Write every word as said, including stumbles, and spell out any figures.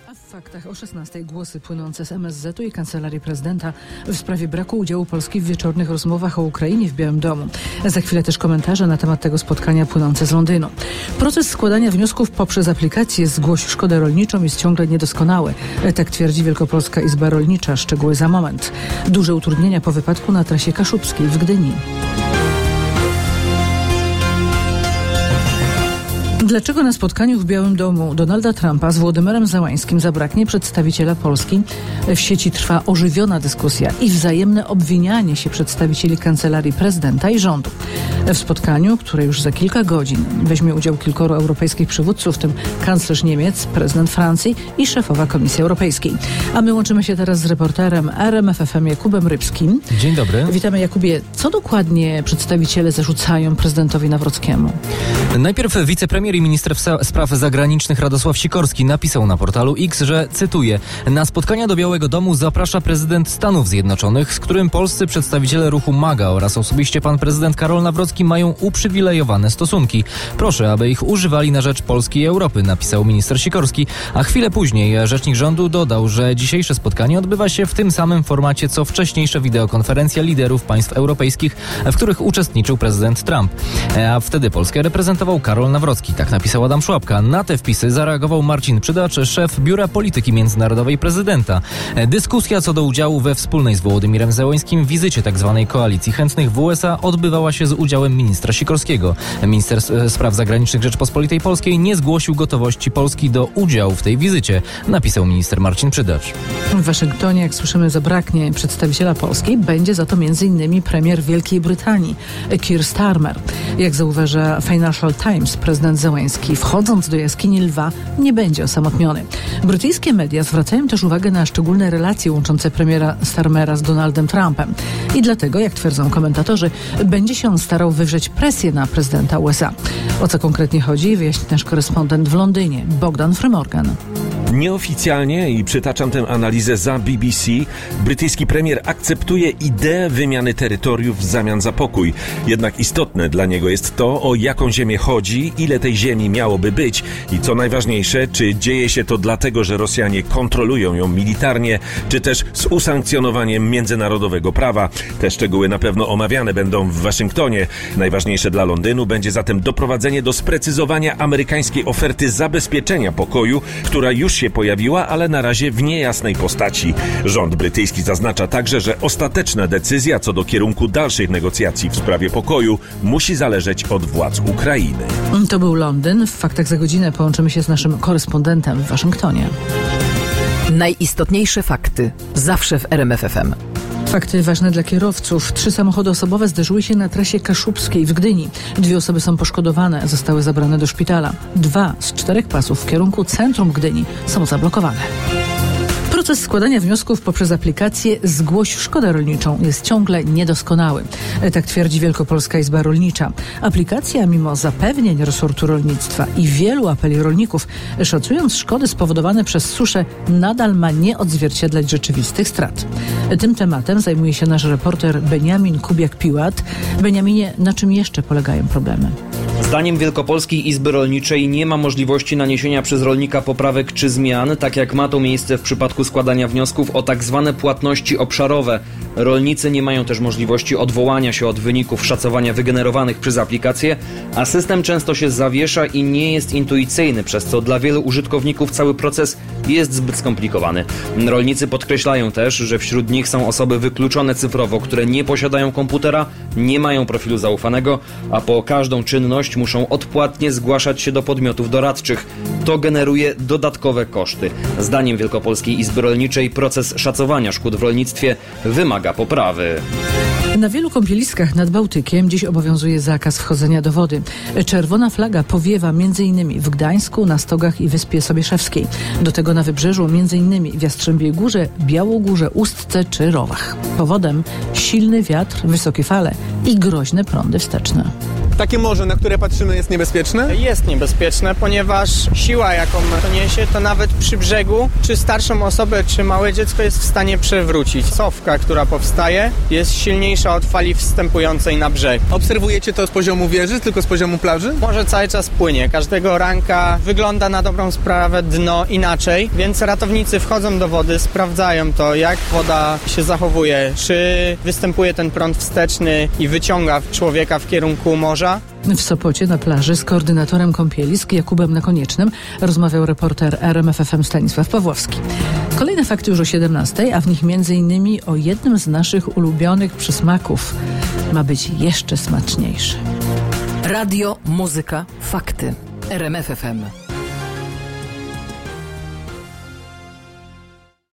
A w faktach o szesnastej głosy płynące z M S Z u i Kancelarii Prezydenta w sprawie braku udziału Polski w wieczornych rozmowach o Ukrainie w Białym Domu. Za chwilę też komentarze na temat tego spotkania płynące z Londynu. Proces składania wniosków poprzez aplikację Zgłoś Szkodę Rolniczą jest ciągle niedoskonały. Tak twierdzi Wielkopolska Izba Rolnicza. Szczegóły za moment. Duże utrudnienia po wypadku na trasie kaszubskiej w Gdyni. Dlaczego na spotkaniu w Białym Domu Donalda Trumpa z Włodymyrem Zełańskim zabraknie przedstawiciela Polski? W sieci trwa ożywiona dyskusja i wzajemne obwinianie się przedstawicieli Kancelarii Prezydenta i rządu. W spotkaniu, które już za kilka godzin weźmie udział kilkoro europejskich przywódców, w tym kanclerz Niemiec, prezydent Francji i szefowa Komisji Europejskiej. A my łączymy się teraz z reporterem R M F F M Jakubem Rybskim. Dzień dobry. Witamy, Jakubie. Co dokładnie przedstawiciele zarzucają prezydentowi Nawrockiemu? Najpierw wicepremier i minister spraw zagranicznych Radosław Sikorski napisał na portalu X, że, cytuję, na spotkania do Białego Domu zaprasza prezydent Stanów Zjednoczonych, z którym polscy przedstawiciele ruchu MAGA oraz osobiście pan prezydent Karol Nawrocki mają uprzywilejowane stosunki. Proszę, aby ich używali na rzecz Polski i Europy, napisał minister Sikorski, a chwilę później rzecznik rządu dodał, że dzisiejsze spotkanie odbywa się w tym samym formacie, co wcześniejsza wideokonferencja liderów państw europejskich, w których uczestniczył prezydent Trump. A wtedy Polskę reprezentował Karol Nawrocki, tak napisał Adam Szłapka. Na te wpisy zareagował Marcin Przydacz, szef Biura Polityki Międzynarodowej prezydenta. Dyskusja co do udziału we wspólnej z Wołodymyrem Zełańskim wizycie tzw. Koalicji Chętnych w U S A odbywała się z udziałem ministra Sikorskiego. Minister Spraw Zagranicznych Rzeczpospolitej Polskiej nie zgłosił gotowości Polski do udziału w tej wizycie, napisał minister Marcin Przydacz. W Waszyngtonie, jak słyszymy, zabraknie przedstawiciela Polski. Będzie za to między innymi premier Wielkiej Brytanii, Keir Starmer. Jak zauważa Financial Times, prezydent Zełański, wchodząc do jaskini lwa, nie będzie osamotniony. Brytyjskie media zwracają też uwagę na szczególne relacje łączące premiera Starmera z Donaldem Trumpem. I dlatego, jak twierdzą komentatorzy, będzie się on starał wywrzeć presję na prezydenta U S A. O co konkretnie chodzi, wyjaśni nasz korespondent w Londynie, Bogdan Frymorgan. Nieoficjalnie, i przytaczam tę analizę za B B C, brytyjski premier akceptuje ideę wymiany terytoriów w zamian za pokój. Jednak istotne dla niego jest to, o jaką ziemię chodzi, ile tej ziemi miałoby być i co najważniejsze, czy dzieje się to dlatego, że Rosjanie kontrolują ją militarnie, czy też z usankcjonowaniem międzynarodowego prawa. Te szczegóły na pewno omawiane będą w Waszyngtonie. Najważniejsze dla Londynu będzie zatem doprowadzenie do sprecyzowania amerykańskiej oferty zabezpieczenia pokoju, która już się pojawiła, ale na razie w niejasnej postaci. Rząd brytyjski zaznacza także, że ostateczna decyzja co do kierunku dalszych negocjacji w sprawie pokoju musi zależeć od władz Ukrainy. To był Londyn. W faktach za godzinę połączymy się z naszym korespondentem w Waszyngtonie. Najistotniejsze fakty zawsze w R M F F M. Fakty ważne dla kierowców. Trzy samochody osobowe zderzyły się na trasie kaszubskiej w Gdyni. Dwie osoby są poszkodowane, zostały zabrane do szpitala. Dwa z czterech pasów w kierunku centrum Gdyni są zablokowane. Proces składania wniosków poprzez aplikację Zgłoś Szkodę Rolniczą jest ciągle niedoskonały. Tak twierdzi Wielkopolska Izba Rolnicza. Aplikacja, mimo zapewnień resortu rolnictwa i wielu apeli rolników, szacując szkody spowodowane przez suszę, nadal ma nie odzwierciedlać rzeczywistych strat. Tym tematem zajmuje się nasz reporter Beniamin Kubiak-Piłat. Beniaminie, na czym jeszcze polegają problemy? Zdaniem Wielkopolskiej Izby Rolniczej nie ma możliwości naniesienia przez rolnika poprawek czy zmian, tak jak ma to miejsce w przypadku składania wniosków o tak zwane płatności obszarowe. Rolnicy nie mają też możliwości odwołania się od wyników szacowania wygenerowanych przez aplikację, a system często się zawiesza i nie jest intuicyjny, przez co dla wielu użytkowników cały proces jest zbyt skomplikowany. Rolnicy podkreślają też, że wśród nich są osoby wykluczone cyfrowo, które nie posiadają komputera, nie mają profilu zaufanego, a po każdą czynność muszą odpłatnie zgłaszać się do podmiotów doradczych. To generuje dodatkowe koszty. Zdaniem Wielkopolskiej Izby Rolniczej proces szacowania szkód w rolnictwie wymaga poprawy. Na wielu kąpieliskach nad Bałtykiem dziś obowiązuje zakaz wchodzenia do wody. Czerwona flaga powiewa m.in. w Gdańsku, na Stogach i Wyspie Sobieszewskiej. Do tego na wybrzeżu m.in. w Jastrzębiej Górze, Białogórze, Ustce czy Rowach. Powodem silny wiatr, wysokie fale i groźne prądy wsteczne. Takie morze, na które patrzymy, jest niebezpieczne? Jest niebezpieczne, ponieważ siła, jaką to niesie, to nawet przy brzegu, czy starszą osobę, czy małe dziecko jest w stanie przewrócić. Sowka, która powstaje, jest silniejsza od fali wstępującej na brzeg. Obserwujecie to z poziomu wieży, tylko z poziomu plaży? Morze cały czas płynie. Każdego ranka wygląda na dobrą sprawę dno inaczej, więc ratownicy wchodzą do wody, sprawdzają to, jak woda się zachowuje, czy występuje ten prąd wsteczny i wyciąga człowieka w kierunku morza. W Sopocie na plaży z koordynatorem kąpielisk Jakubem Nakoniecznym rozmawiał reporter R M F F M Stanisław Pawłowski. Kolejne fakty już o siedemnastej, a w nich między innymi o jednym z naszych ulubionych przysmaków. Ma być jeszcze smaczniejszy. Radio, muzyka, fakty. R M F F M.